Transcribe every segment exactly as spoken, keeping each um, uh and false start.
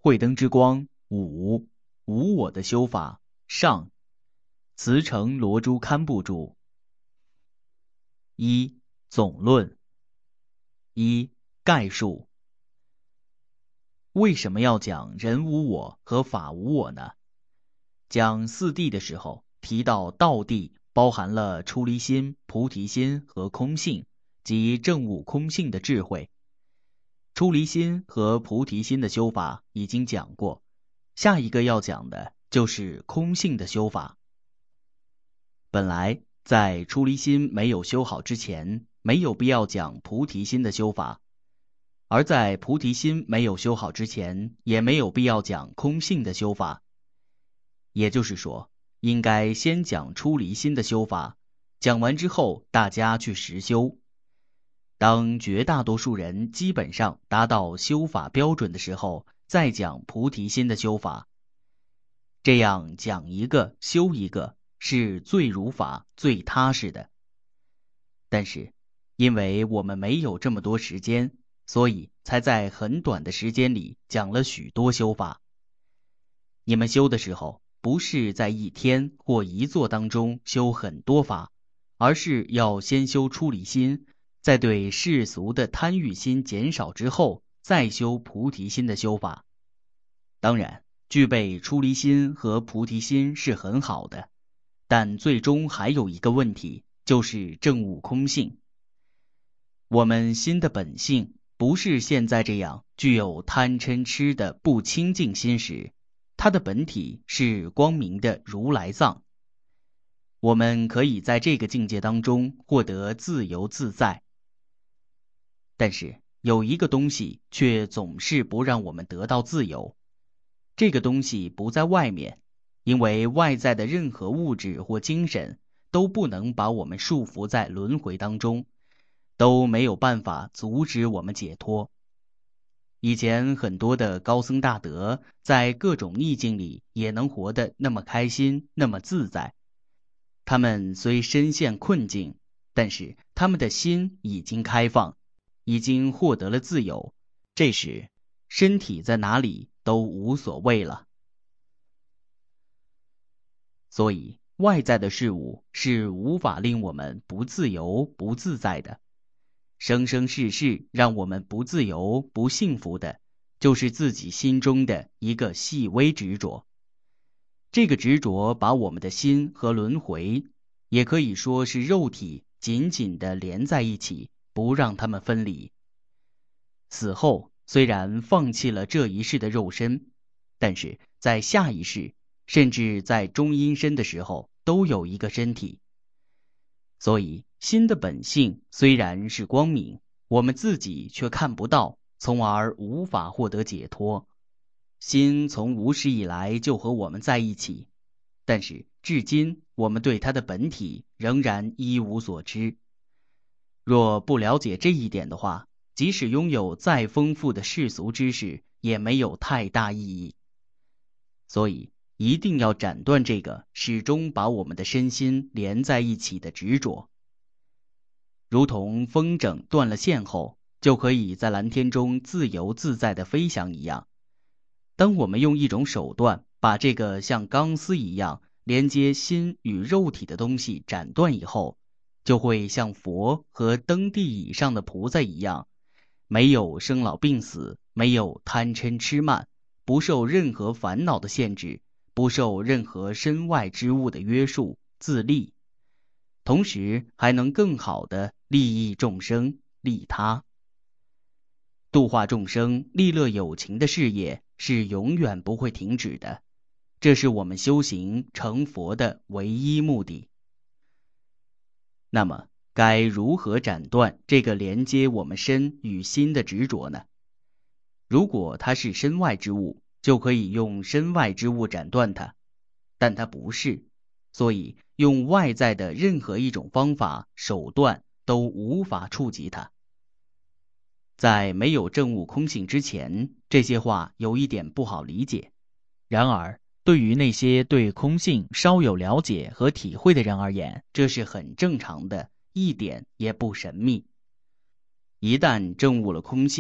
慧灯之光五无我的修法上，慈诚罗珠堪布著。一、总论。一、概述。为什么要讲人无我和法无我呢？讲四谛的时候提到道谛包含了出离心、菩提心和空性，即证悟空性的智慧。出离心和菩提心的修法已经讲过，下一个要讲的就是空性的修法。本来在出离心没有修好之前，没有必要讲菩提心的修法，而在菩提心没有修好之前，也没有必要讲空性的修法。也就是说，应该先讲出离心的修法，讲完之后大家去实修。当绝大多数人基本上达到修法标准的时候，再讲菩提心的修法。这样讲一个修一个是最如法最踏实的。但是因为我们没有这么多时间，所以才在很短的时间里讲了许多修法。你们修的时候不是在一天或一座当中修很多法，而是要先修出离心，在对世俗的贪欲心减少之后，再修菩提心的修法。当然，具备出离心和菩提心是很好的，但最终还有一个问题，就是证悟空性。我们心的本性不是现在这样具有贪嗔痴的不清净心时，它的本体是光明的如来藏。我们可以在这个境界当中获得自由自在。但是有一个东西却总是不让我们得到自由，这个东西不在外面，因为外在的任何物质或精神都不能把我们束缚在轮回当中，都没有办法阻止我们解脱。以前很多的高僧大德在各种逆境里也能活得那么开心，那么自在。他们虽身陷困境，但是他们的心已经开放，已经获得了自由，这时身体在哪里都无所谓了。所以外在的事物是无法令我们不自由不自在的，生生世世让我们不自由不幸福的，就是自己心中的一个细微执着。这个执着把我们的心和轮回，也可以说是肉体，紧紧地连在一起，不让它们分离。死后虽然放弃了这一世的肉身，但是在下一世，甚至在中阴身的时候，都有一个身体。所以心的本性虽然是光明，我们自己却看不到，从而无法获得解脱。心从无始以来就和我们在一起，但是至今我们对它的本体仍然一无所知。若不了解这一点的话，即使拥有再丰富的世俗知识，也没有太大意义。所以一定要斩断这个始终把我们的身心连在一起的执着。如同风筝断了线后，就可以在蓝天中自由自在地飞翔一样。当我们用一种手段把这个像钢丝一样连接心与肉体的东西斩断以后，就会像佛和登地以上的菩萨一样，没有生老病死，没有贪嗔痴慢，不受任何烦恼的限制，不受任何身外之物的约束，自利，同时还能更好地利益众生，利他。度化众生、利乐有情的事业是永远不会停止的，这是我们修行成佛的唯一目的。那么该如何斩断这个连接我们身与心的执着呢？如果它是身外之物，就可以用身外之物斩断它，但它不是，所以用外在的任何一种方法手段都无法触及它。在没有证悟空性之前，这些话有一点不好理解。然而对于那些对空性稍有了解和体会的人而言，这是很正常的，一点也不神秘。一旦证悟了空性，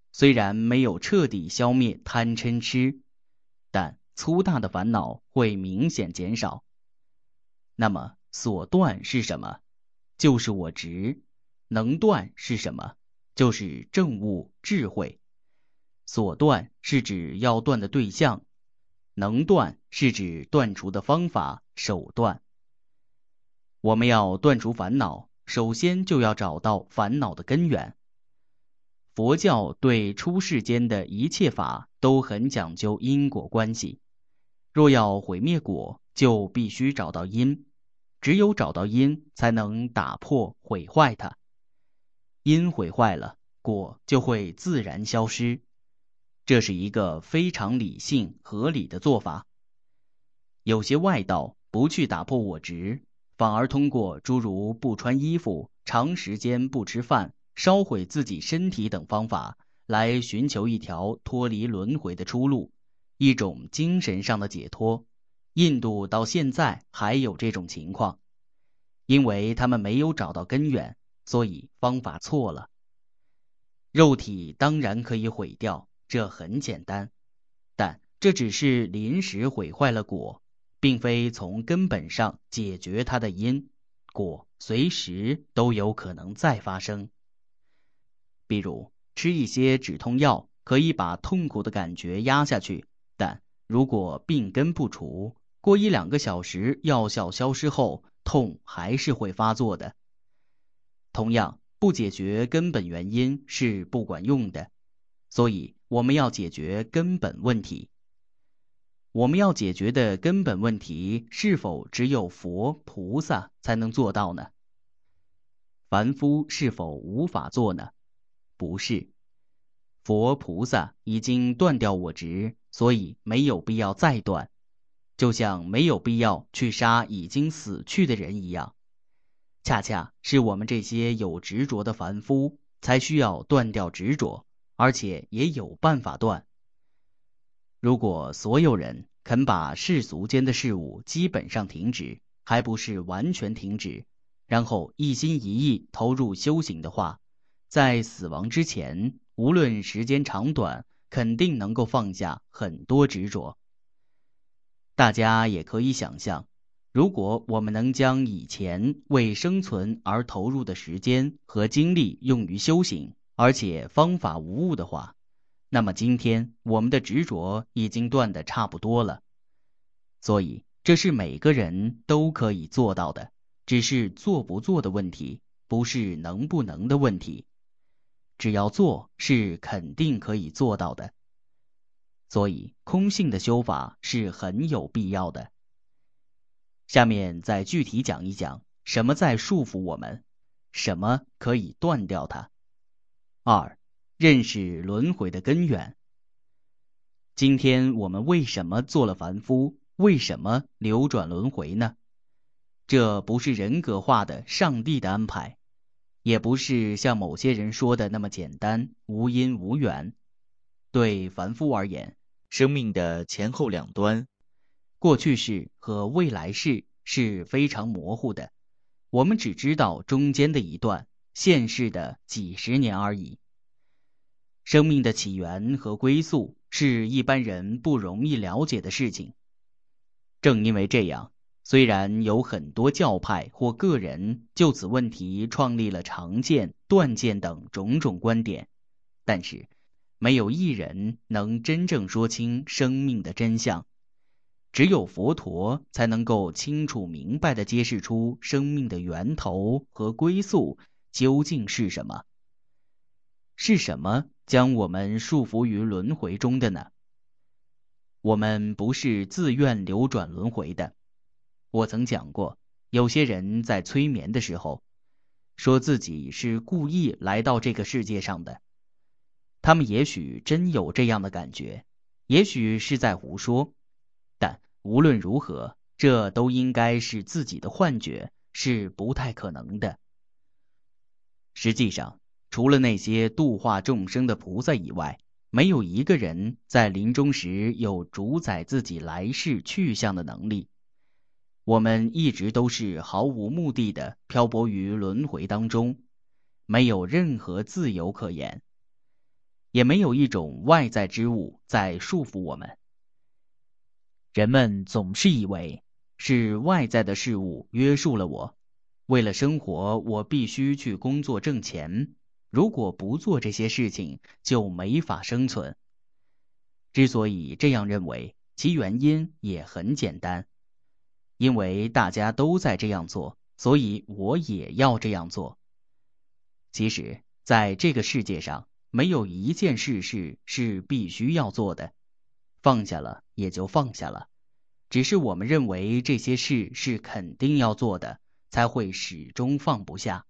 虽然没有彻底消灭贪嗔痴，但粗大的烦恼会明显减少。那么所断是什么？就是我执。能断是什么？就是正悟智慧。所断是指要断的对象，能断是指断除的方法手段。我们要断除烦恼，首先就要找到烦恼的根源。佛教对出世间的一切法都很讲究因果关系，若要毁灭果，就必须找到因，只有找到因，才能打破毁坏它。因毁坏了，果就会自然消失。这是一个非常理性合理的做法。有些外道不去打破我执，反而通过诸如不穿衣服、长时间不吃饭、烧毁自己身体等方法，来寻求一条脱离轮回的出路，一种精神上的解脱。印度到现在还有这种情况，因为他们没有找到根源，所以方法错了。肉体当然可以毁掉，这很简单，但这只是临时毁坏了果，并非从根本上解决它的因，果随时都有可能再发生。比如吃一些止痛药，可以把痛苦的感觉压下去，但如果病根不除，过一两个小时药效消失后，痛还是会发作的。同样，不解决根本原因是不管用的，所以我们要解决根本问题。我们要解决的根本问题，是否只有佛菩萨才能做到呢？凡夫是否无法做呢？不是。佛菩萨已经断掉我执，所以没有必要再断，就像没有必要去杀已经死去的人一样。恰恰是我们这些有执着的凡夫，才需要断掉执着，而且也有办法断。如果所有人肯把世俗间的事物基本上停止，还不是完全停止，然后一心一意投入修行的话，在死亡之前，无论时间长短，肯定能够放下很多执着。大家也可以想象，如果我们能将以前为生存而投入的时间和精力用于修行，而且方法无误的话，那么今天我们的执着已经断得差不多了。所以这是每个人都可以做到的，只是做不做的问题，不是能不能的问题。只要做，是肯定可以做到的。所以空性的修法是很有必要的。下面再具体讲一讲，什么在束缚我们，什么可以断掉它。二，认识轮回的根源。今天我们为什么做了凡夫？为什么流转轮回呢？这不是人格化的上帝的安排，也不是像某些人说的那么简单，无因无缘。对凡夫而言，生命的前后两端，过去式和未来式是非常模糊的，我们只知道中间的一段，现世的几十年而已。生命的起源和归宿是一般人不容易了解的事情。正因为这样，虽然有很多教派或个人就此问题创立了常见、断见等种种观点，但是没有一人能真正说清生命的真相。只有佛陀才能够清楚明白地揭示出生命的源头和归宿究竟是什么。是什么将我们束缚于轮回中的呢？我们不是自愿流转轮回的。我曾讲过，有些人在催眠的时候，说自己是故意来到这个世界上的。他们也许真有这样的感觉，也许是在胡说，但无论如何，这都应该是自己的幻觉，是不太可能的。实际上，除了那些度化众生的菩萨以外，没有一个人在临终时有主宰自己来世去向的能力。我们一直都是毫无目的的漂泊于轮回当中，没有任何自由可言。 也没有一种外在之物在束缚我们。人们总是以为是外在的事物约束了我，为了生活，我必须去工作挣钱，如果不做这些事情，就没法生存。之所以这样认为，其原因也很简单，因为大家都在这样做，所以我也要这样做。其实，在这个世界上，没有一件事是是必须要做的，放下了也就放下了。只是我们认为这些事是肯定要做的，才会始终放不下。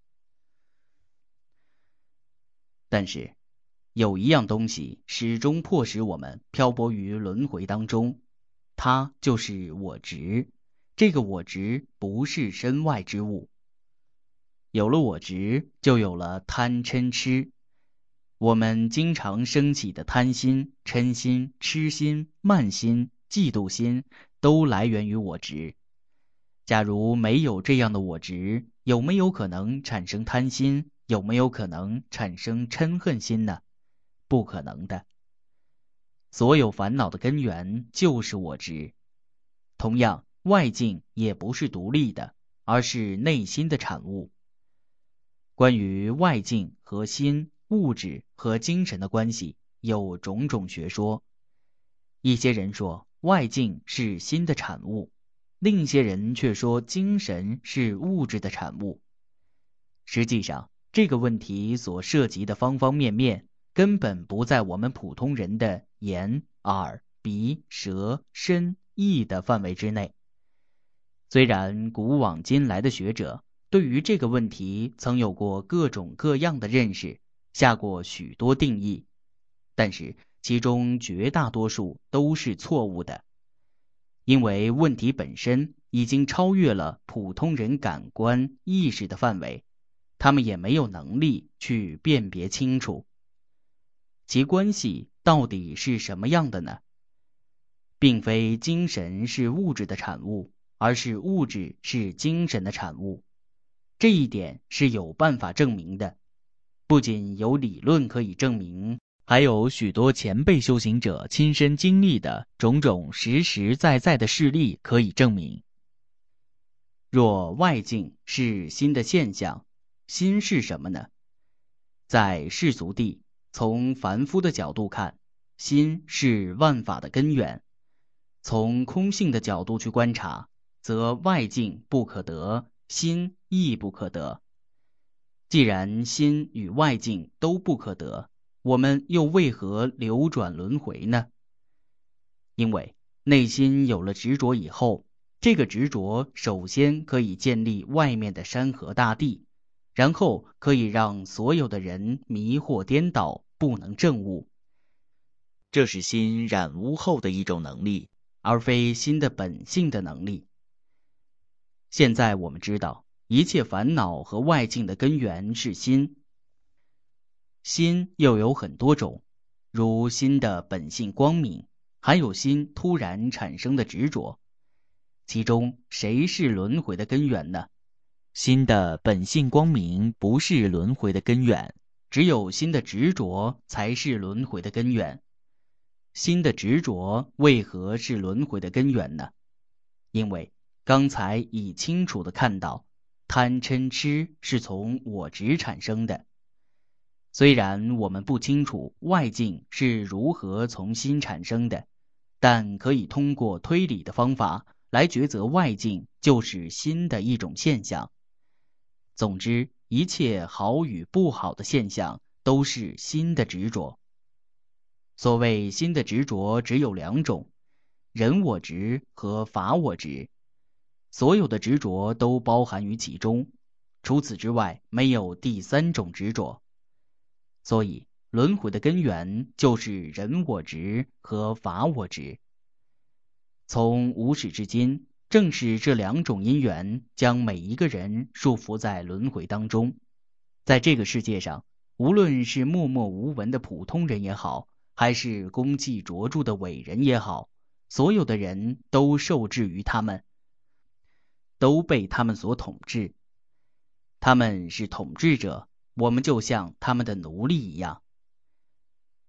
但是，有一样东西始终迫使我们漂泊于轮回当中，它就是我执。这个我执不是身外之物。有了我执，就有了贪嗔痴。我们经常升起的贪心、嗔心、痴心、慢心、嫉妒心，都来源于我执。假如没有这样的我执，有没有可能产生贪心？有没有可能产生嗔恨心呢？不可能的。所有烦恼的根源就是我执。同样，外境也不是独立的，而是内心的产物。关于外境和心、物质和精神的关系，有种种学说。一些人说外境是心的产物，另一些人却说精神是物质的产物。实际上，这个问题所涉及的方方面面，根本不在我们普通人的眼、耳、鼻、舌、身、意的范围之内。虽然古往今来的学者对于这个问题曾有过各种各样的认识，下过许多定义，但是其中绝大多数都是错误的，因为问题本身已经超越了普通人感官意识的范围，他们也没有能力去辨别清楚。其关系到底是什么样的呢？并非精神是物质的产物，而是物质是精神的产物。这一点是有办法证明的，不仅有理论可以证明，还有许多前辈修行者亲身经历的种种实实在在的事例可以证明。若外境是心的现象，心是什么呢？在世俗谛，从凡夫的角度看，心是万法的根源；从空性的角度去观察，则外境不可得，心亦不可得。既然心与外境都不可得，我们又为何流转轮回呢？因为内心有了执着以后，这个执着首先可以建立外面的山河大地，然后可以让所有的人迷惑颠倒，不能证悟。这是心染污后的一种能力，而非心的本性的能力。现在我们知道，一切烦恼和外境的根源是心。心又有很多种，如心的本性光明，还有心突然产生的执着。其中谁是轮回的根源呢？心的本性光明不是轮回的根源，只有心的执着才是轮回的根源。心的执着为何是轮回的根源呢？因为刚才已清楚地看到，贪嗔痴是从我执产生的。虽然我们不清楚外境是如何从心产生的，但可以通过推理的方法来抉择外境就是心的一种现象。总之，一切好与不好的现象都是心的执着。所谓心的执着只有两种，人我执和法我执。所有的执着都包含于其中，除此之外没有第三种执着。所以轮回的根源就是人我执和法我执。从无始至今，正是这两种因缘将每一个人束缚在轮回当中。在这个世界上，无论是默默无闻的普通人也好，还是功绩卓著的伟人也好，所有的人都受制于他们，都被他们所统治。他们是统治者，我们就像他们的奴隶一样。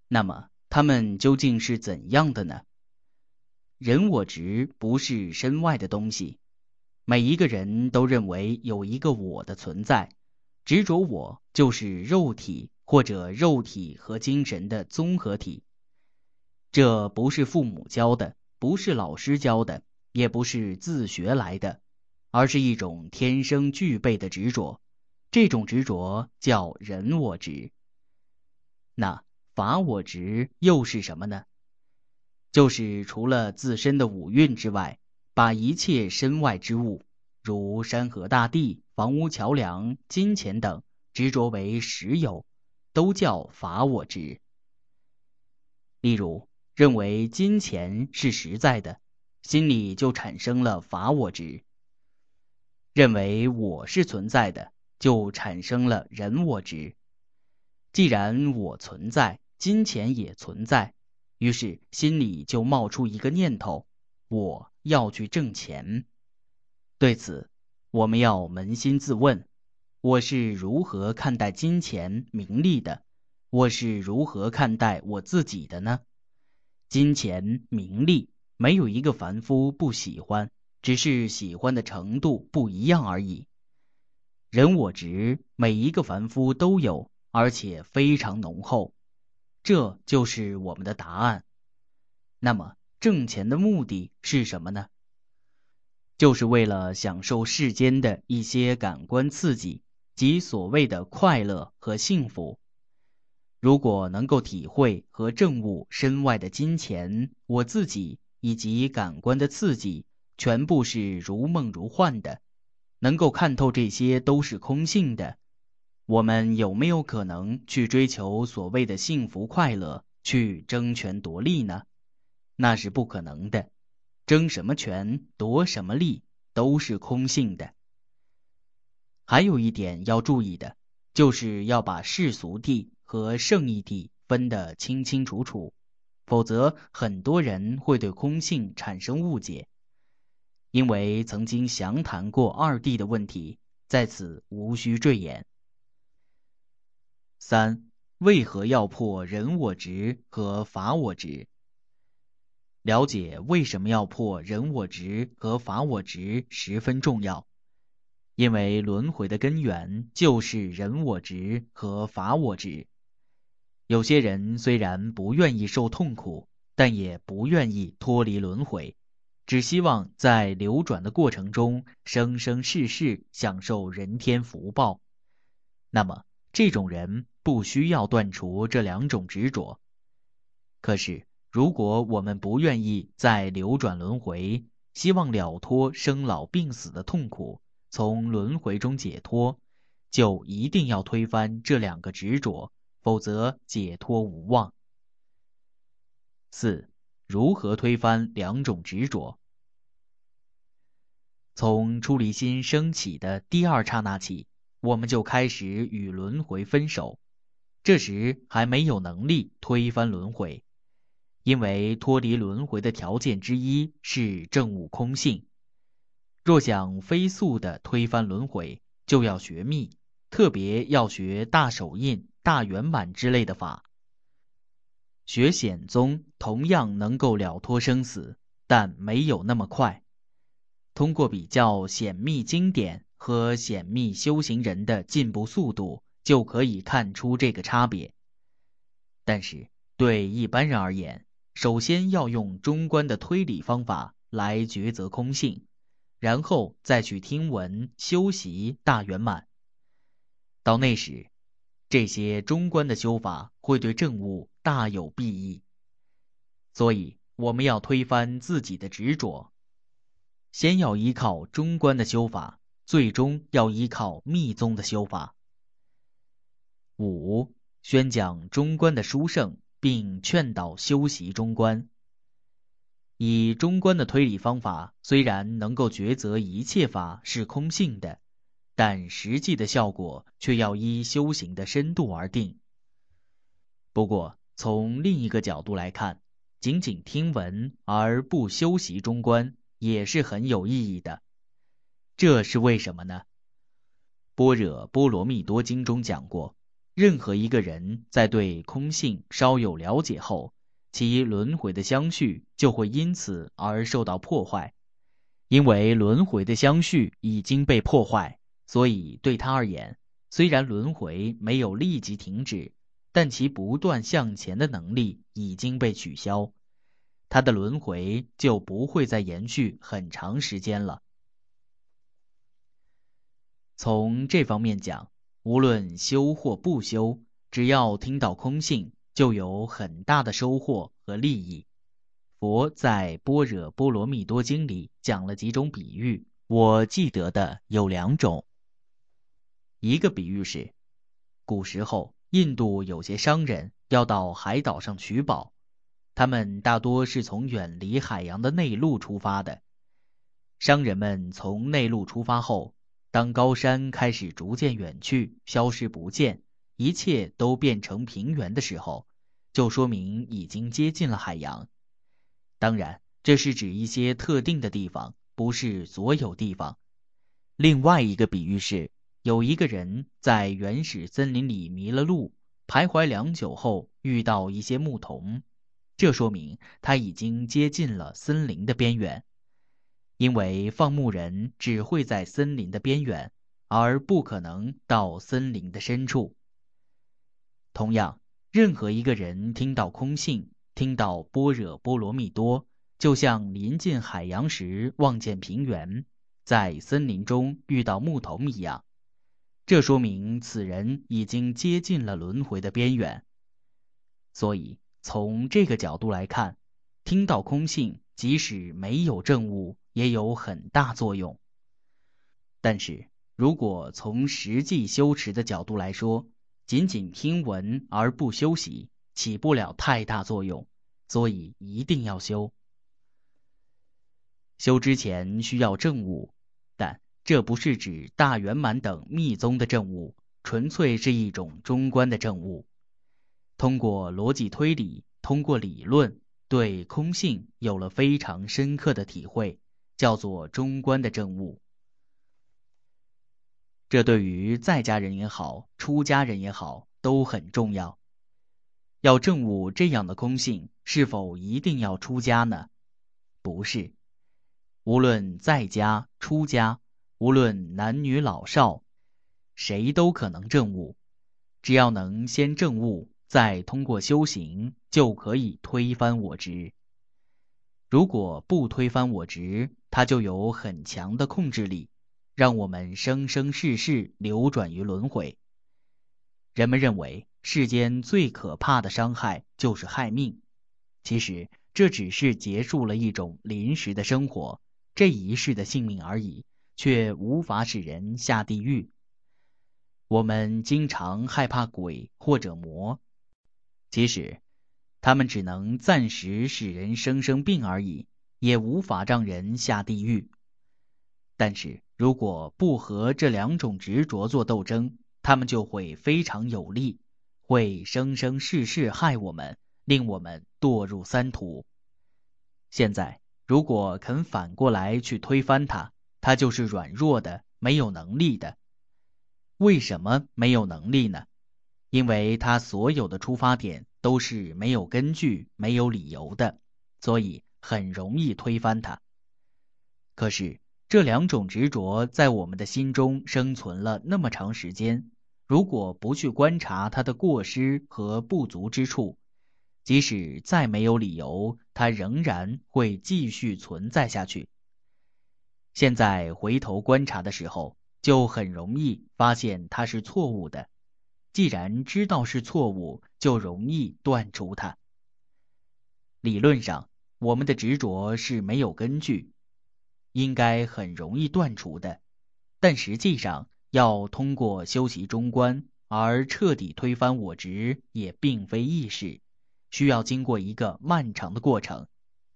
那么它们究竟是怎样的呢？人我执不是身外的东西，每一个人都认为有一个我的存在，执着我就是肉体或者肉体和精神的综合体。这不是父母教的，不是老师教的，也不是自学来的，而是一种天生具备的执着。这种执着叫人我执。那法我执又是什么呢？就是除了自身的五蕴之外，把一切身外之物，如山河大地、房屋桥梁、金钱等，执着为实有，都叫法我执。例如，认为金钱是实在的，心里就产生了法我执；认为我是存在的，就产生了人我执。既然我存在，金钱也存在，于是心里就冒出一个念头：我要去挣钱。对此，我们要扪心自问：我是如何看待金钱、名利的？我是如何看待我自己的呢？金钱、名利，没有一个凡夫不喜欢，只是喜欢的程度不一样而已。人我执，每一个凡夫都有，而且非常浓厚。这就是我们的答案。那么，挣钱的目的是什么呢？就是为了享受世间的一些感官刺激，即所谓的快乐和幸福。如果能够体会和证悟身外的金钱、我自己以及感官的刺激，全部是如梦如幻的，能够看透这些都是空性的，我们有没有可能去追求所谓的幸福快乐，去争权夺利呢？那是不可能的，争什么权，夺什么利，都是空性的。还有一点要注意的，就是要把世俗谛和圣义谛分得清清楚楚，否则很多人会对空性产生误解。因为曾经详谈过二谛的问题，在此无需赘言。三、为何要破人我执和法我执？了解为什么要破人我执和法我执十分重要，因为轮回的根源就是人我执和法我执。有些人虽然不愿意受痛苦，但也不愿意脱离轮回，只希望在流转的过程中生生世世享受人天福报。那么这种人不需要断除这两种执着。可是如果我们不愿意再流转轮回，希望了脱生老病死的痛苦，从轮回中解脱，就一定要推翻这两个执着，否则解脱无望。四、如何推翻两种执着？从出离心升起的第二刹那起，我们就开始与轮回分手。这时还没有能力推翻轮回，因为脱离轮回的条件之一是证悟空性。若想飞速地推翻轮回，就要学密，特别要学大手印、大圆满之类的法。学显宗同样能够了脱生死，但没有那么快。通过比较显密经典和显密修行人的进步速度，就可以看出这个差别。但是对一般人而言，首先要用中观的推理方法来抉择空性，然后再去听闻修习大圆满。到那时，这些中观的修法会对证悟大有裨益。所以我们要推翻自己的执着，先要依靠中观的修法，最终要依靠密宗的修法。五、宣讲中观的殊胜，并劝导修习中观。以中观的推理方法，虽然能够抉择一切法是空性的，但实际的效果却要依修行的深度而定。不过从另一个角度来看，仅仅听闻而不修习中观也是很有意义的。这是为什么呢？般若波罗蜜多经中讲过， 任何一个人在对空性稍有了解后，其轮回的相续就会因此而受到破坏。因为轮回的相续已经被破坏，所以对他而言，虽然轮回没有立即停止，但其不断向前的能力已经被取消，他的轮回就不会再延续很长时间了。从这方面讲，无论修或不修，只要听到空性，就有很大的收获和利益。佛在《般若波罗蜜多经》里讲了几种比喻，我记得的有两种。一个比喻是，古时候印度有些商人要到海岛上取宝，他们大多是从远离海洋的内陆出发的。商人们从内陆出发后，当高山开始逐渐远去，消失不见，一切都变成平原的时候，就说明已经接近了海洋。当然，这是指一些特定的地方，不是所有地方。另外一个比喻是，有一个人在原始森林里迷了路，徘徊良久后遇到一些牧童，这说明他已经接近了森林的边缘。因为放牧人只会在森林的边缘，而不可能到森林的深处。同样，任何一个人听到空性，听到般若波罗蜜多，就像临近海洋时望见平原，在森林中遇到牧童一样。这说明此人已经接近了轮回的边缘。所以，从这个角度来看，听到空性，即使没有证悟，也有很大作用。但是，如果从实际修持的角度来说，仅仅听闻而不修习，起不了太大作用，所以一定要修。修之前需要证悟，但这不是指大圆满等密宗的证悟，纯粹是一种中观的证悟。通过逻辑推理，通过理论，对空性有了非常深刻的体会，叫做中观的证悟。这对于在家人也好，出家人也好，都很重要。要证悟这样的空性，是否一定要出家呢？不是。无论在家、出家，无论男女老少，谁都可能证悟。只要能先证悟，再通过修行，就可以推翻我执。如果不推翻我执，它就有很强的控制力，让我们生生世世流转于轮回。人们认为世间最可怕的伤害就是害命，其实这只是结束了一种临时的生活，这一世的性命而已，却无法使人下地狱。我们经常害怕鬼或者魔，其实他们只能暂时使人生生病而已，也无法让人下地狱。但是如果不和这两种执着做斗争，他们就会非常有力，会生生世世害我们，令我们堕入三途。现在如果肯反过来去推翻它，它就是软弱的，没有能力的。为什么没有能力呢？因为它所有的出发点都是没有根据、没有理由的，所以很容易推翻它。可是这两种执着在我们的心中生存了那么长时间，如果不去观察它的过失和不足之处，即使再没有理由，它仍然会继续存在下去。现在回头观察的时候，就很容易发现它是错误的。既然知道是错误，就容易断除它。理论上，我们的执着是没有根据，应该很容易断除的。但实际上，要通过修习中观而彻底推翻我执，也并非易事，需要经过一个漫长的过程。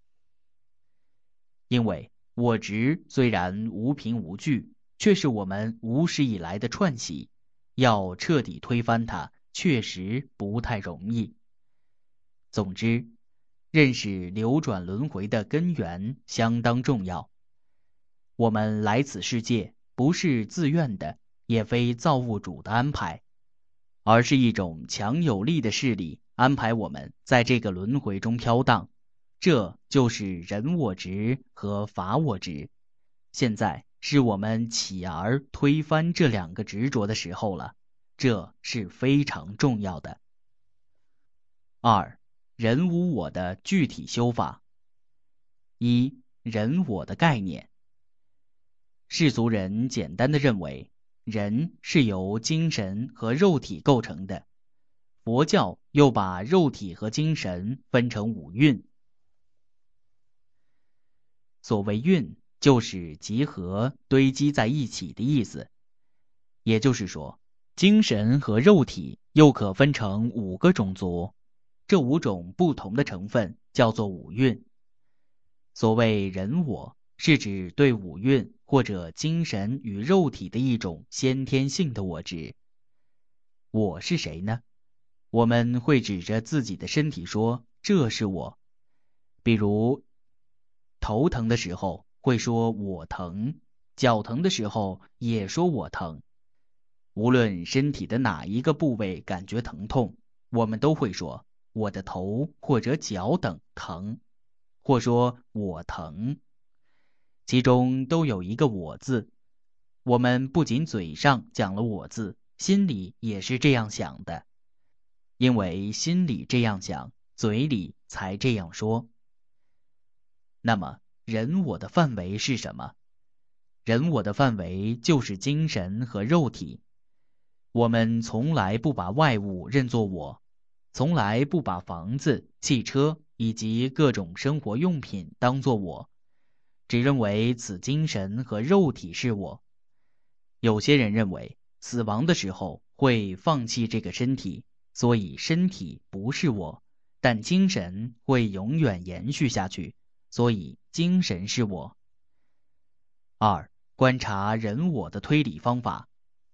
因为我执虽然无凭无据，却是我们无始以来的串习，要彻底推翻它，确实不太容易。总之，认识流转轮回的根源相当重要。我们来此世界不是自愿的，也非造物主的安排。 而是一种强有力的势力安排我们在这个轮回中飘荡，这就是人我执和法我执。现在是我们起而推翻这两个执着的时候了，这是非常重要的。二、人无我的具体修法。一、人我的概念。世俗人简单的认为，人是由精神和肉体构成的，佛教又把肉体和精神分成五蕴。所谓蕴，就是集合、堆积在一起的意思。也就是说，精神和肉体又可分成五个种族，这五种不同的成分叫做五蕴。所谓人我，是指对五蕴或者精神与肉体的一种先天性的我执。我是谁呢？我们会指着自己的身体说这是我，比如头疼的时候会说我疼，脚疼的时候也说我疼。无论身体的哪一个部位感觉疼痛，我们都会说我的头或者脚等疼，或说我疼，其中都有一个我字。我们不仅嘴上讲了我字，心里也是这样想的，因为心里这样想，嘴里才这样说。那么人我的范围是什么？人我的范围就是精神和肉体。我们从来不把外物认作我，从来不把房子、汽车以及各种生活用品当作我，只认为此精神和肉体是我。有些人认为死亡的时候会放弃这个身体，所以身体不是我，但精神会永远延续下去，所以精神是我。二、观察人我的推理方法。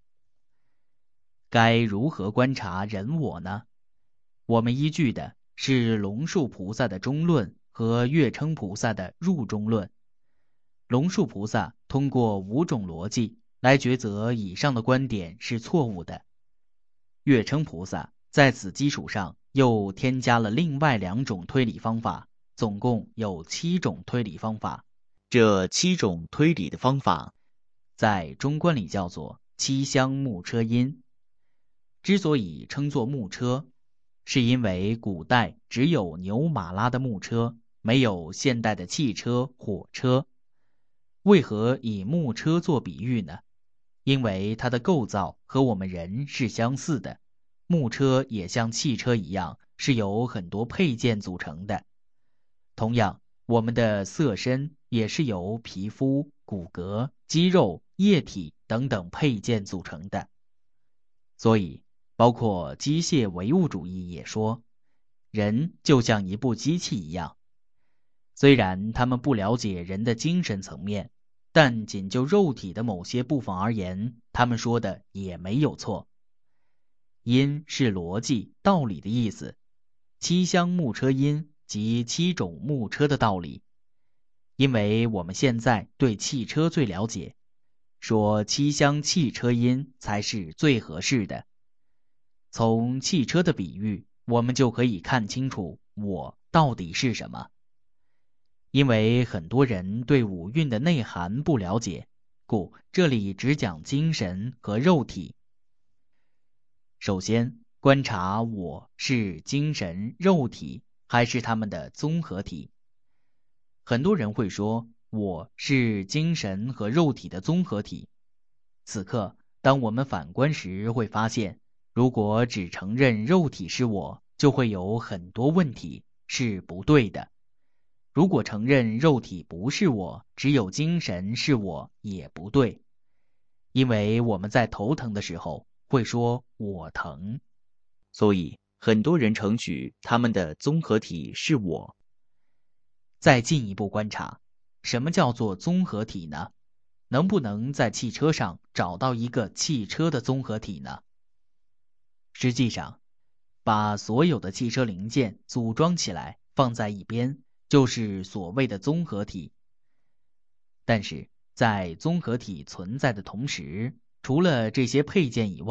该如何观察人我呢？我们依据的是龙树菩萨的中论和月称菩萨的入中论。龙树菩萨通过五种逻辑来抉择以上的观点是错误的。月称菩萨在此基础上又添加了另外两种推理方法，总共有七种推理方法。这七种推理的方法，在中观里叫做七相木车因。之所以称作木车，是因为古代只有牛马拉的木车，没有现代的汽车、火车。为何以木车做比喻呢？因为它的构造和我们人是相似的，木车也像汽车一样是由很多配件组成的。同样，我们的色身也是由皮肤、骨骼、肌肉、液体等等配件组成的。所以包括机械唯物主义也说，人就像一部机器一样。虽然他们不了解人的精神层面，但仅就肉体的某些部分而言，他们说的也没有错。因是逻辑、道理的意思，七相木车因即七种木车的道理。因为我们现在对汽车最了解，说七相汽车因才是最合适的。从汽车的比喻，我们就可以看清楚我到底是什么。因为很多人对五蕴的内涵不了解，故这里只讲精神和肉体。首先，观察我是精神、肉体还是它们的综合体。很多人会说我是精神和肉体的综合体。此刻，当我们反观时会发现，如果只承认肉体是我，就会有很多问题，是不对的。如果承认肉体不是我，只有精神是我，也不对。因为我们在头疼的时候会说我疼，所以很多人承许他们的综合体是我。再进一步观察，什么叫做综合体呢？能不能在汽车上找到一个汽车的综合体呢？实际上，把所有的汽车零件组装起来放在一边，就是所谓的综合体。但是在综合体存在的同时，除了这些配件以外，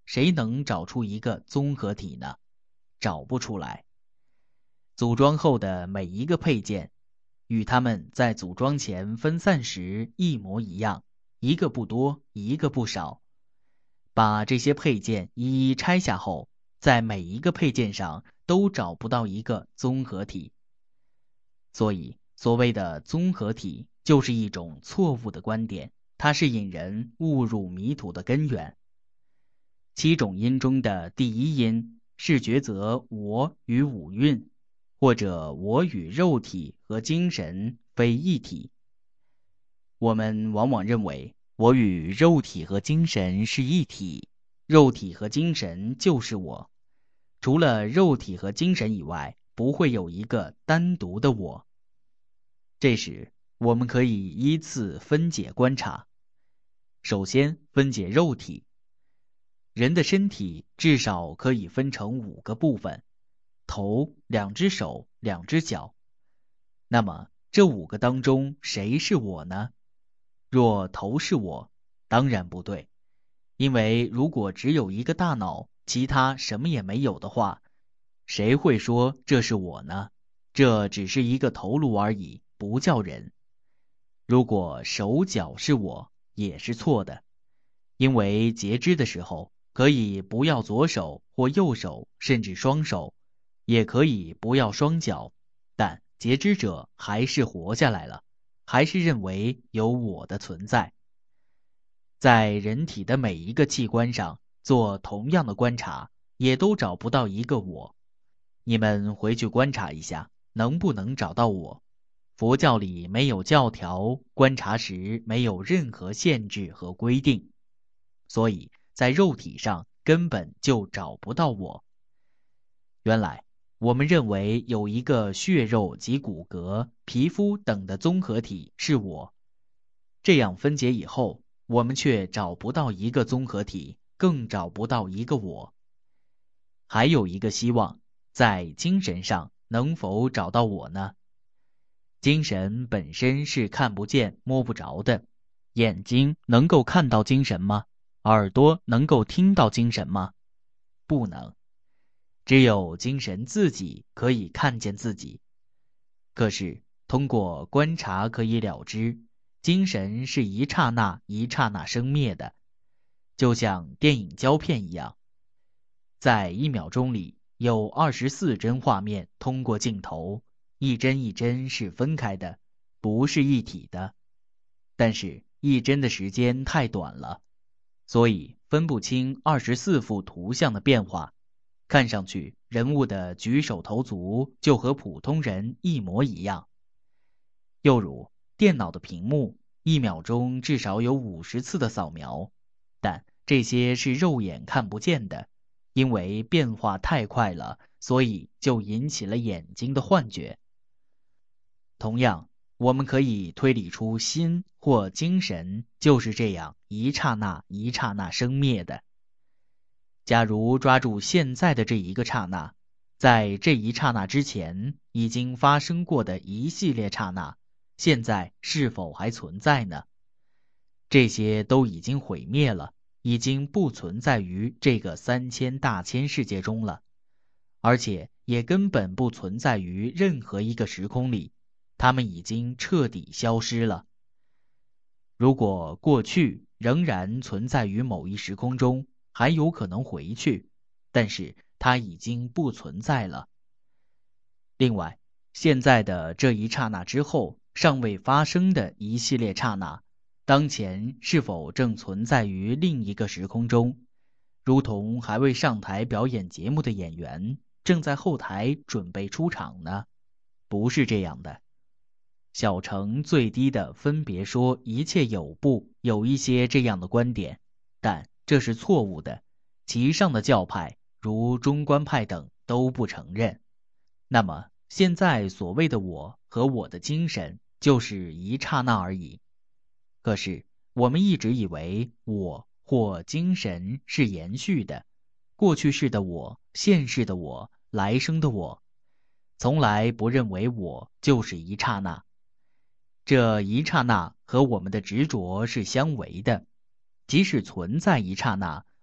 谁能找出一个综合体呢？找不出来。组装后的每一个配件，与它们在组装前分散时一模一样，一个不多，一个不少。把这些配件一一拆下后，在每一个配件上都找不到一个综合体。所以，所谓的综合体就是一种错误的观点，它是引人误入迷途的根源。七种音中的第一音是抉择我与五蕴，或者我与肉体和精神非一体。我们往往认为我与肉体和精神是一体，肉体和精神就是我，除了肉体和精神以外，不会有一个单独的我。这时，我们可以依次分解观察。首先分解肉体。人的身体至少可以分成五个部分：头、两只手、两只脚。那么这五个当中谁是我呢？若头是我，当然不对，因为如果只有一个大脑，其他什么也没有的话，谁会说这是我呢？这只是一个头颅而已，不叫人。如果手脚是我，也是错的，因为截肢的时候可以不要左手或右手，甚至双手，也可以不要双脚，但截肢者还是活下来了，还是认为有我的存在。在人体的每一个器官上做同样的观察，也都找不到一个我。你们回去观察一下，能不能找到我？佛教里没有教条，观察时没有任何限制和规定，所以在肉体上根本就找不到我。原来我们认为有一个血肉及骨骼、皮肤等的综合体是我，这样分解以后，我们却找不到一个综合体，更找不到一个我。还有一个希望，在精神上能否找到我呢？精神本身是看不见摸不着的，眼睛能够看到精神吗？耳朵能够听到精神吗？不能，只有精神自己可以看见自己。可是通过观察可以了知，精神是一刹那一刹那生灭的，就像电影胶片一样，在一秒钟里有二十四帧画面通过镜头，一帧一帧是分开的，不是一体的。但是一帧的时间太短了，所以分不清二十四幅图像的变化，看上去人物的举手投足就和普通人一模一样。又如电脑的屏幕，一秒钟至少有五十次的扫描，但这些是肉眼看不见的，因为变化太快了，所以就引起了眼睛的幻觉。同样，我们可以推理出心或精神就是这样一刹那一刹那生灭的。假如抓住现在的这一个刹那，在这一刹那之前已经发生过的一系列刹那，现在是否还存在呢？这些都已经毁灭了，已经不存在于这个三千大千世界中了，而且也根本不存在于任何一个时空里，它们已经彻底消失了。如果过去仍然存在于某一时空中，还有可能回去，但是它已经不存在了。另外，现在的这一刹那之后尚未发生的一系列刹那，当前是否正存在于另一个时空中，如同还未上台表演节目的演员正在后台准备出场呢？不是这样的。小乘最低的分别说一切有部有一些这样的观点，但这是错误的，其上的教派如中观派等都不承认。那么现在所谓的我和我的精神就是一刹那而已。可是我们一直以为我或精神是延续的，过去式的我、现世的我、来生的我，从来不认为我就是一刹那。这一刹那和我们的执着是相违的，即使存在一刹那，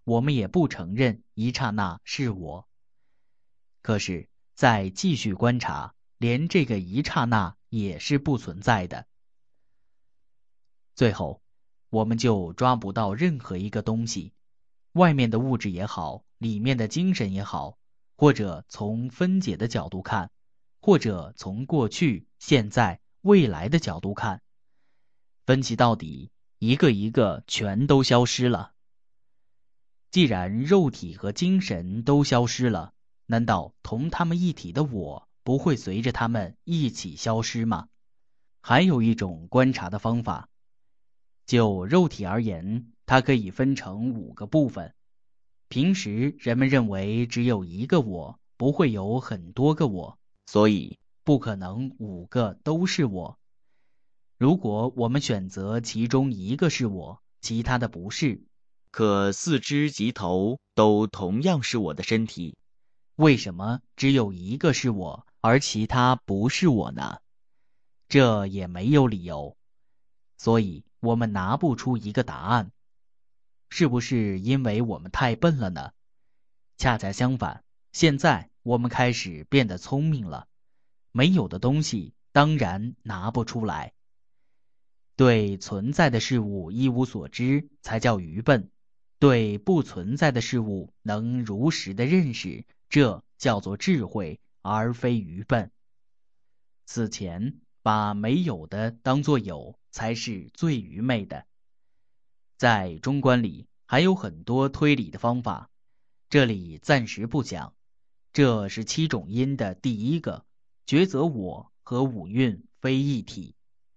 我们也不承认一刹那是我。可是再继续观察，连这个一刹那也是不存在的。最后，我们就抓不到任何一个东西，外面的物质也好，里面的精神也好，或者从分解的角度看，或者从过去、现在、未来的角度看，分析到底，一个一个全都消失了。既然肉体和精神都消失了，难道同他们一体的我不会随着他们一起消失吗？还有一种观察的方法，就肉体而言，它可以分成五个部分。平时人们认为只有一个我，不会有很多个我，所以不可能五个都是我。如果我们选择其中一个是我，其他的不是，可四肢及头都同样是我的身体，为什么只有一个是我，而其他不是我呢？这也没有理由，所以我们拿不出一个答案。是不是因为我们太笨了呢？恰恰相反，现在我们开始变得聪明了。没有的东西当然拿不出来。对存在的事物一无所知才叫愚笨，对不存在的事物能如实的认识，这叫做智慧，而非愚笨。此前把没有的当作有，才是最愚昧的。在中观里还有很多推理的方法，这里暂时不讲。这是七种因的第一个，抉择我和五蕴非一体。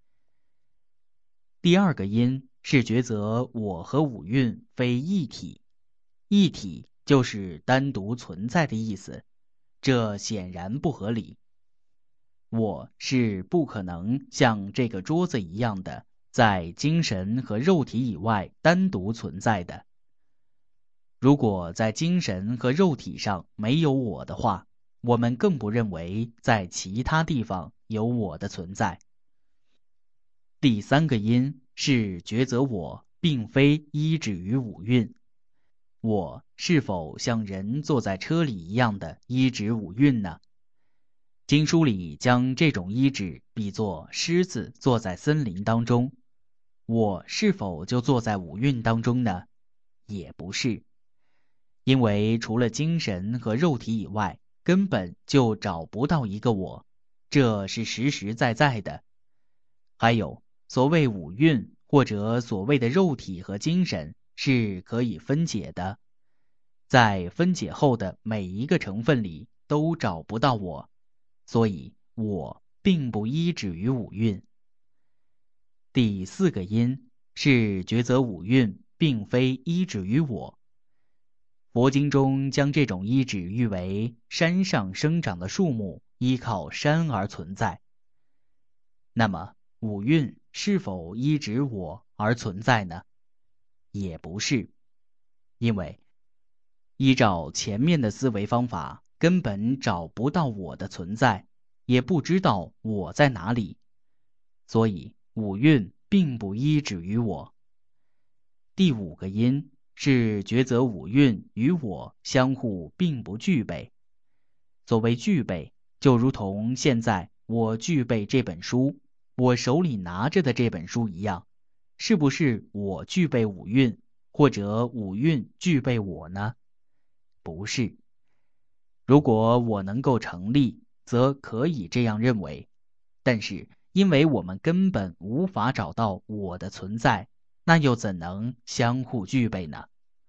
第二个因是抉择我和五蕴非一体，一体就是单独存在的意思，这显然不合理。我是不可能像这个桌子一样的在精神和肉体以外单独存在的。如果在精神和肉体上没有我的话，我们更不认为在其他地方有我的存在。第三个因是抉择我并非依止于五蕴，我是否像人坐在车里一样的依止五蕴呢？经书里将这种依止比作狮子坐在森林当中，我是否就坐在五蕴当中呢？也不是，因为除了精神和肉体以外，根本就找不到一个我，这是实实在在的。还有所谓五蕴或者所谓的肉体和精神是可以分解的，在分解后的每一个成分里都找不到我，所以我并不依止于五蕴。第四个因是抉择五蕴并非依止于我。佛经中将这种依止喻为山上生长的树木依靠山而存在。那么五蕴是否依止我而存在呢？也不是，因为依照前面的思维方法，根本找不到我的存在，也不知道我在哪里，所以五蕴并不依止于我。第五个因是抉择五蕴与我相互并不具备。所谓具备，就如同现在我具备这本书，我手里拿着的这本书一样，是不是我具备五蕴，或者五蕴具备我呢？不是。如果我能够成立，则可以这样认为，但是因为我们根本无法找到我的存在，那又怎能相互具备呢？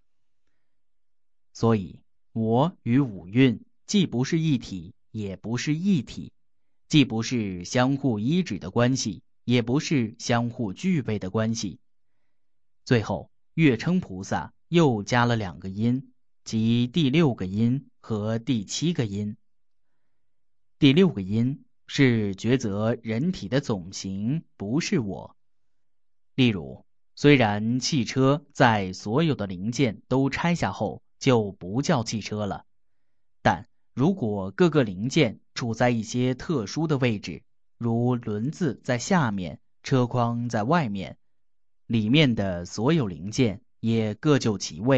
所以我与五蕴既不是一体，也不是异体，既不是相互依止的关系，也不是相互具备的关系。最后月称菩萨又加了两个因，即第六个因和第七个因。第六个因是抉择人体的总形不是我。例如，虽然汽车在所有的零件都拆下后就不叫汽车了，但如果各个零件处在一些特殊的位置，如轮子在下面，车筐在外面，里面的所有零件也各就其位，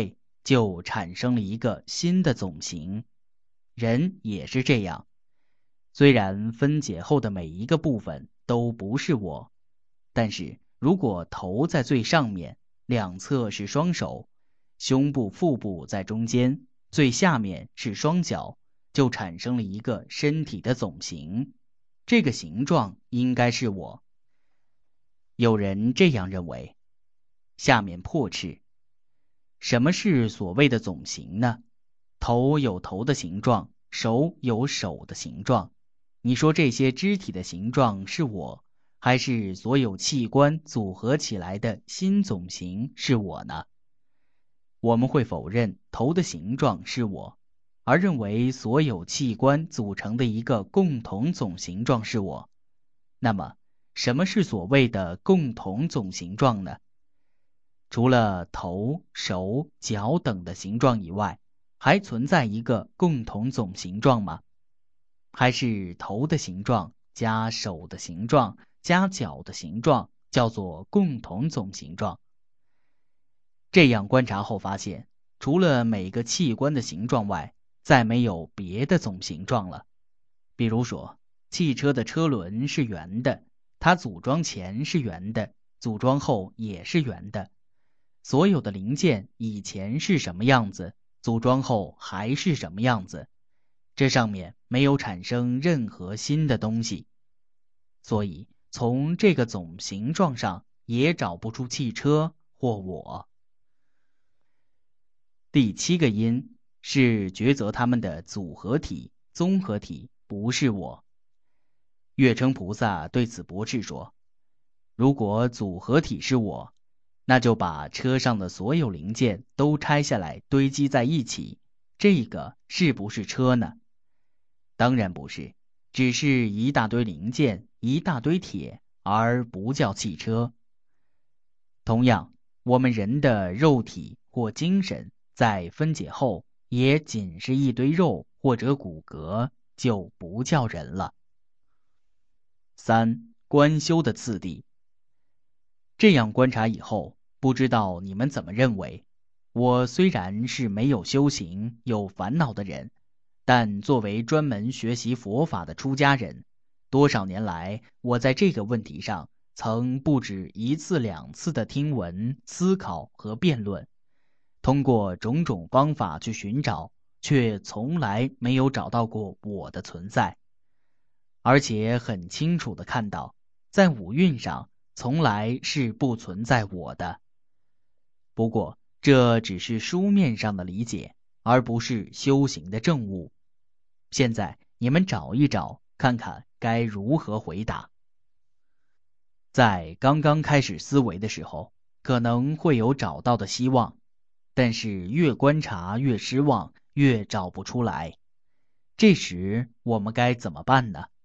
就产生了一个新的总形。人也是这样，虽然分解后的每一个部分都不是我，但是如果头在最上面，两侧是双手，胸部、腹部在中间，最下面是双脚，就产生了一个身体的总形。这个形状应该是我。有人这样认为。下面破斥。什么是所谓的总形呢？头有头的形状，手有手的形状。你说这些肢体的形状是我，还是所有器官组合起来的新总形是我呢？我们会否认头的形状是我，而认为所有器官组成的一个共同总形状是我。那么，什么是所谓的共同总形状呢？除了头、手、脚等的形状以外，还存在一个共同总形状吗？还是头的形状加手的形状加脚的形状叫做共同总形状？这样观察后发现，除了每个器官的形状外，再没有别的总形状了。比如说，汽车的车轮是圆的，它组装前是圆的，组装后也是圆的。所有的零件以前是什么样子，组装后还是什么样子，这上面没有产生任何新的东西。所以从这个总形状上也找不出汽车或我。第七个因是抉择它们的组合体、综合体不是我。月称菩萨对此驳斥说，如果组合体是我，那就把车上的所有零件都拆下来堆积在一起，这个是不是车呢？当然不是，只是一大堆零件，一大堆铁，而不叫汽车。同样，我们人的肉体或精神在分解后也仅是一堆肉或者骨骼，就不叫人了。三、观修的次第。这样观察以后，不知道你们怎么认为？我虽然是没有修行、有烦恼的人，但作为专门学习佛法的出家人，多少年来，我在这个问题上曾不止一次两次的听闻、思考和辩论，通过种种方法去寻找，却从来没有找到过我的存在。而且很清楚地看到，在五蕴上从来是不存在我的。不过这只是书面上的理解，而不是修行的证悟。现在你们找一找，看看该如何回答。在刚刚开始思维的时候，可能会有找到的希望，但是越观察越失望，越找不出来。这时我们该怎么办呢？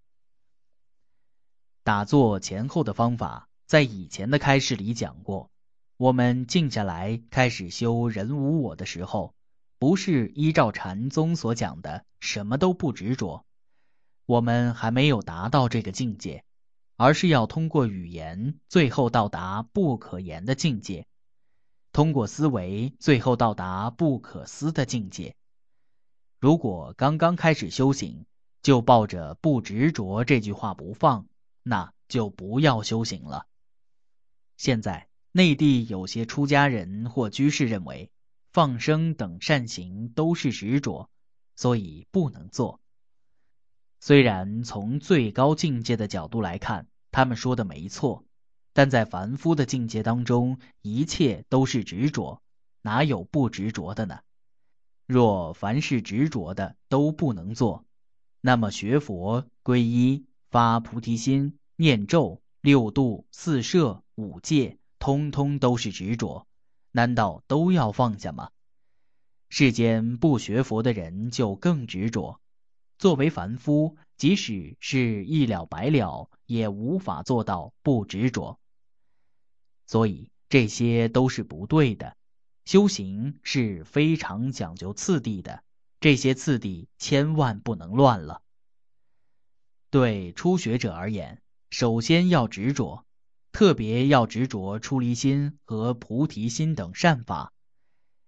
打坐前后的方法在以前的开示里讲过。我们静下来开始修人无我的时候，不是依照禅宗所讲的什么都不执着，我们还没有达到这个境界，而是要通过语言最后到达不可言的境界，通过思维最后到达不可思的境界。如果刚刚开始修行就抱着不执着这句话不放，那就不要修行了。现在内地有些出家人或居士认为放生等善行都是执着，所以不能做。虽然从最高境界的角度来看，他们说的没错，但在凡夫的境界当中，一切都是执着，哪有不执着的呢？若凡是执着的都不能做，那么学佛、皈依、发菩提心、念咒、六度、四摄、五戒，通通都是执着，难道都要放下吗？世间不学佛的人就更执着，作为凡夫，即使是一了百了，也无法做到不执着。所以这些都是不对的。修行是非常讲究次第的，这些次第千万不能乱了。对初学者而言，首先要执着，特别要执着出离心和菩提心等善法。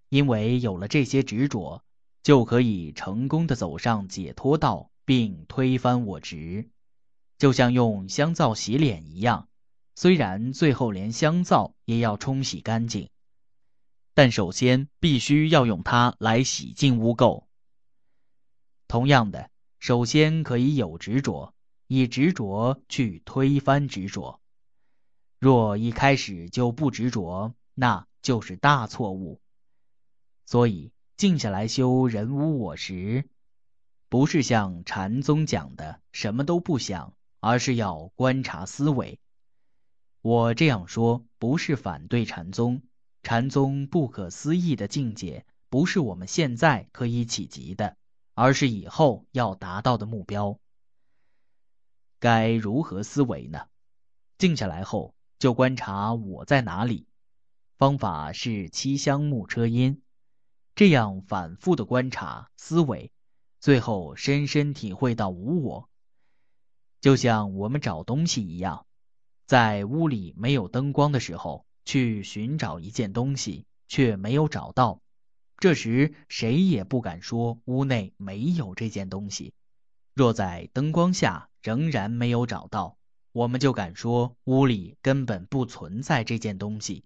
因为有了这些执着，就可以成功的走上解脱道，并推翻我执。就像用香皂洗脸一样，虽然最后连香皂也要冲洗干净，但首先必须要用它来洗净污垢。同样的，首先可以有执着，以执着去推翻执着。若一开始就不执着，那就是大错误。所以静下来修人无我时，不是像禅宗讲的什么都不想，而是要观察思维。我这样说不是反对禅宗，禅宗不可思议的境界不是我们现在可以企及的，而是以后要达到的目标。该如何思维呢？静下来后就观察我在哪里，方法是七香木车音，这样反复的观察思维，最后深深体会到无我。就像我们找东西一样，在屋里没有灯光的时候，去寻找一件东西，却没有找到，这时谁也不敢说屋内没有这件东西。若在灯光下仍然没有找到，我们就敢说屋里根本不存在这件东西。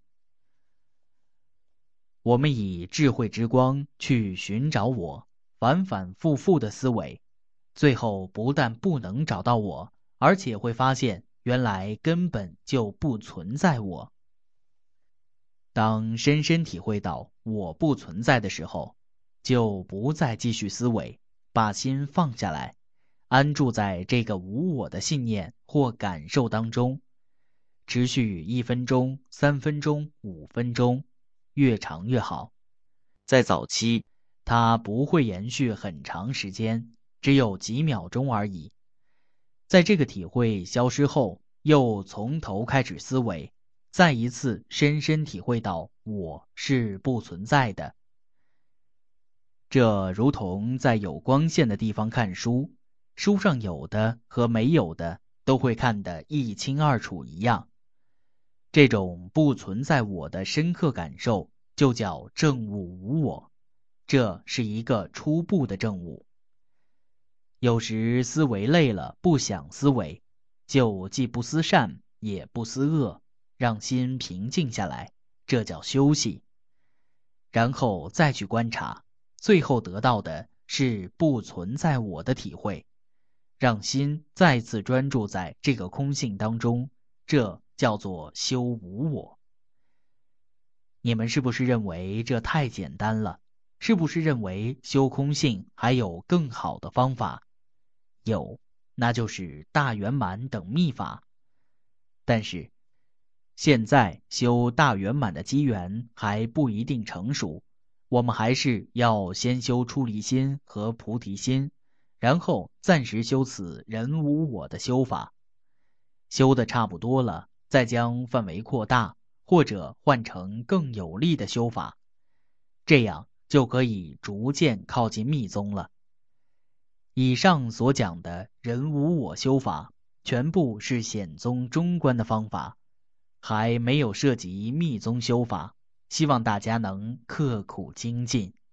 我们以智慧之光去寻找我，反反复复的思维，最后不但不能找到我，而且会发现原来根本就不存在我。当深深体会到我不存在的时候，就不再继续思维，把心放下来，安住在这个无我的信念或感受当中，持续一分钟、三分钟、五分钟，越长越好。在早期，它不会延续很长时间，只有几秒钟而已。在这个体会消失后，又从头开始思维，再一次深深体会到我是不存在的。这如同在有光线的地方看书，书上有的和没有的都会看得一清二楚一样。这种不存在我的深刻感受就叫证悟无我，这是一个初步的证悟。有时思维累了，不想思维，就既不思善也不思恶，让心平静下来，这叫休息。然后再去观察，最后得到的是不存在我的体会，让心再次专注在这个空性当中，这叫做修无我。你们是不是认为这太简单了？是不是认为修空性还有更好的方法？有，那就是大圆满等密法。但是现在修大圆满的机缘还不一定成熟，我们还是要先修出离心和菩提心，然后暂时修此人无我的修法。修得差不多了，再将范围扩大，或者换成更有力的修法，这样就可以逐渐靠近密宗了。以上所讲的人无我修法，全部是显宗中观的方法，还没有涉及密宗修法，希望大家能刻苦精进。